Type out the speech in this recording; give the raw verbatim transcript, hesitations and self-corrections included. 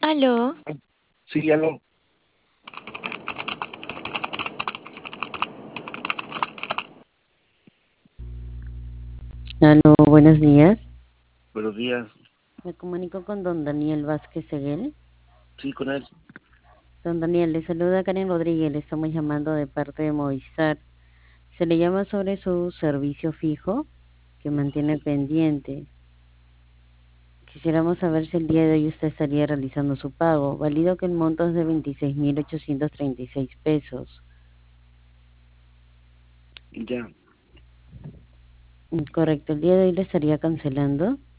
Aló, Sí, ya lo. Aló, buenos días. Buenos días. Me comunico con don Daniel Vázquez Seguel. Sí, con él. Don Daniel, le saluda Karen Rodríguez, le estamos llamando de parte de Movistar. Se le llama sobre su servicio fijo que mantiene pendiente. Quisiéramos saber si el día de hoy usted estaría realizando su pago. Valido que el monto es de veintiséis mil ochocientos treinta y seis pesos. Ya. Mm, Correcto, el día de hoy le estaría cancelando.